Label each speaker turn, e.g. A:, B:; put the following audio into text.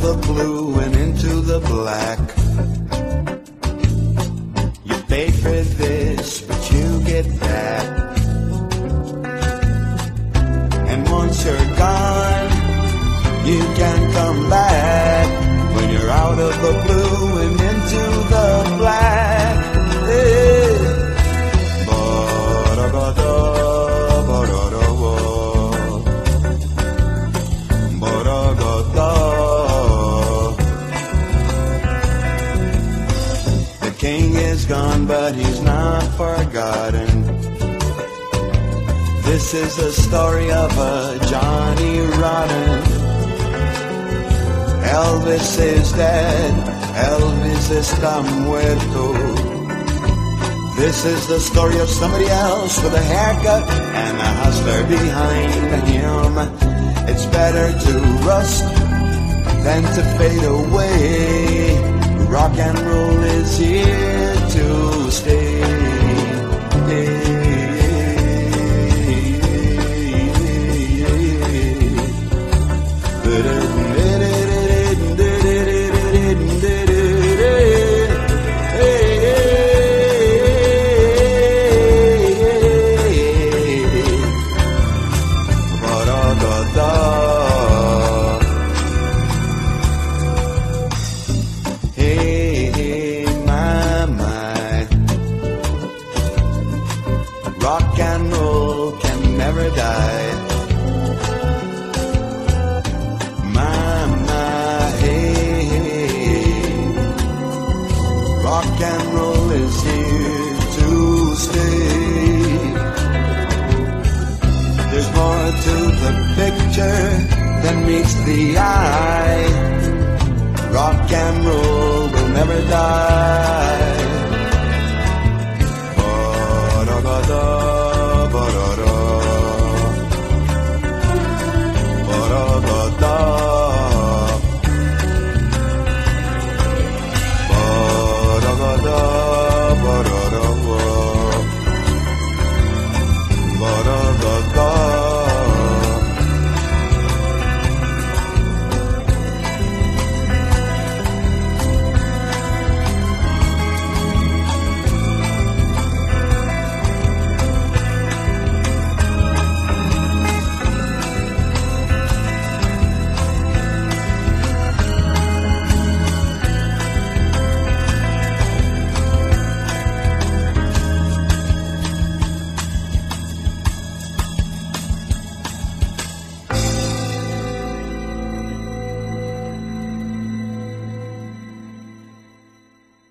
A: the blue and into the black. You pay for this, but you get that. And once you're gone, you can't come back. When you're out of the blue and into the black. Hey. Ba-da-ba-da, ba-da-da-ba. Ba-da-da-da. The king is gone, but he's not forgotten. This is the story of a Johnny Rotten. Elvis is dead, Elvis está muerto. This is the story of somebody else with a haircut and a hustler behind him. It's better to rust than to fade away. Rock and roll is here to stay. Rock and roll can never die. My, hey, hey. Rock and roll is here to stay. There's more to the picture than meets the eye. Rock and roll will never die.